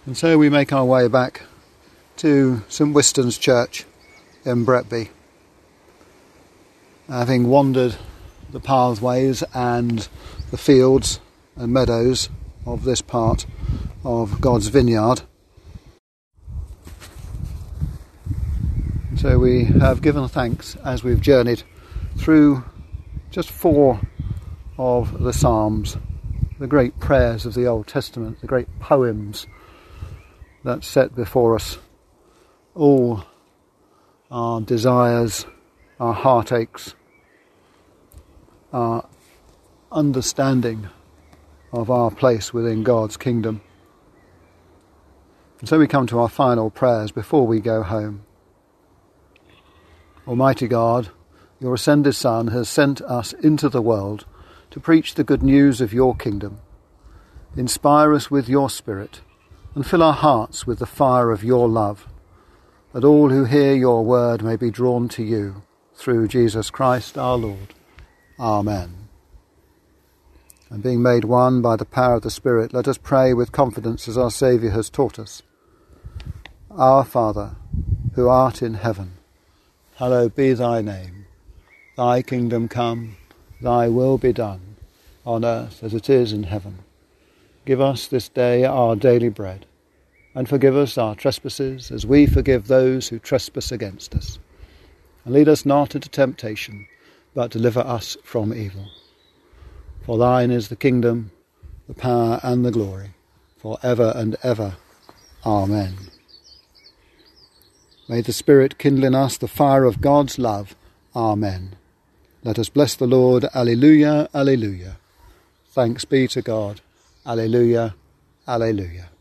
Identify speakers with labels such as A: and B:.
A: And so we make our way back to St Wiston's Church in Bretby, having wandered the pathways and the fields and meadows of this part of God's vineyard. So we have given thanks as we've journeyed through just 4 of the Psalms, the great prayers of the Old Testament, the great poems that set before us all our desires, our heartaches, our understanding of our place within God's kingdom. And so we come to our final prayers before we go home. Almighty God, your ascended Son has sent us into the world to preach the good news of your kingdom. Inspire us with your Spirit and fill our hearts with the fire of your love, that all who hear your word may be drawn to you, through Jesus Christ our Lord. Amen. And being made one by the power of the Spirit, let us pray with confidence as our Saviour has taught us. Our Father, who art in heaven, hallowed be thy name. Thy kingdom come, thy will be done, on earth as it is in heaven. Give us this day our daily bread, and forgive us our trespasses as we forgive those who trespass against us. And lead us not into temptation, but deliver us from evil. For thine is the kingdom, the power and the glory, for ever and ever. Amen. May the Spirit kindle in us the fire of God's love. Amen. Let us bless the Lord. Alleluia, alleluia. Thanks be to God. Alleluia, alleluia.